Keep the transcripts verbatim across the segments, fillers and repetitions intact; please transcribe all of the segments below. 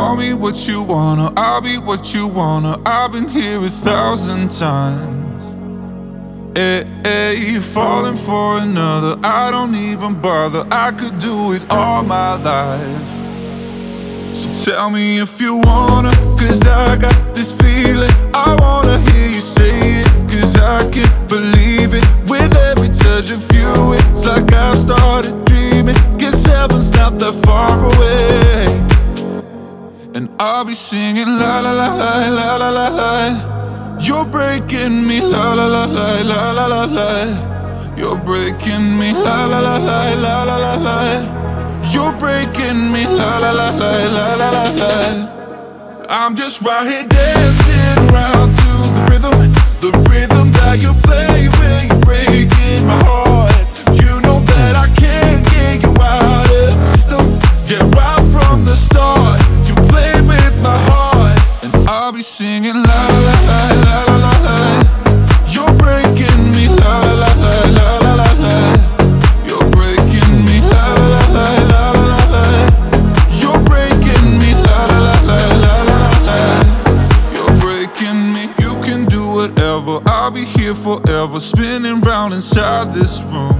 Call me what you wanna, I'll be what you wanna. I've been here a thousand times. Hey, hey, falling for another, I don't even bother. I could do it all my life. So tell me if you wanna, cause I got this feeling. I wanna hear you say it, cause I can't believe it. With every touch of you, it's like I've started dreaming. Guess heaven's not that far away. And I'll be singing la la la la la la la la. You're breaking me la la la la la la la la. You're breaking me la la la la la la la la. You're breaking me la la la la la la la la. I'm just right here dancing around to the rhythm, the rhythm that you play when you're breaking my heart. You know that I can't get you out of the system. Yeah, right from the start. My heart, and I'll be singing la la la la la la la. You're breaking me la la la la la la la. You're breaking me la la la la la la la la. You're breaking me la la la la la la la la. You're breaking me. You can do whatever. I'll be here forever, spinning round inside this room.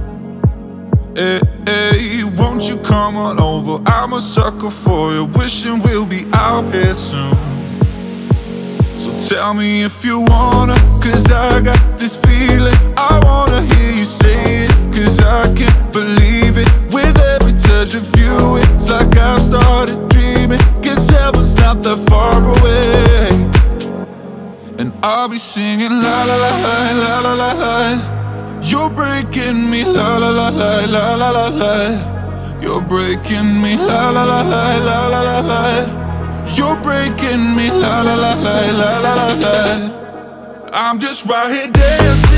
Hey, hey, won't you come on over? I'm a sucker for you, wishing we'll be out here soon. So tell me if you wanna, cause I got this feeling. I wanna hear you say it, cause I can't believe it. With every touch of you, it's like I've started dreaming. Guess heaven's not that far away. And I'll be singing la la la la la la la la. You're breaking me la la la la la la la la. You're breaking me la la la la la la la la. You're breaking me la la la la la la la la. I'm just right here dancing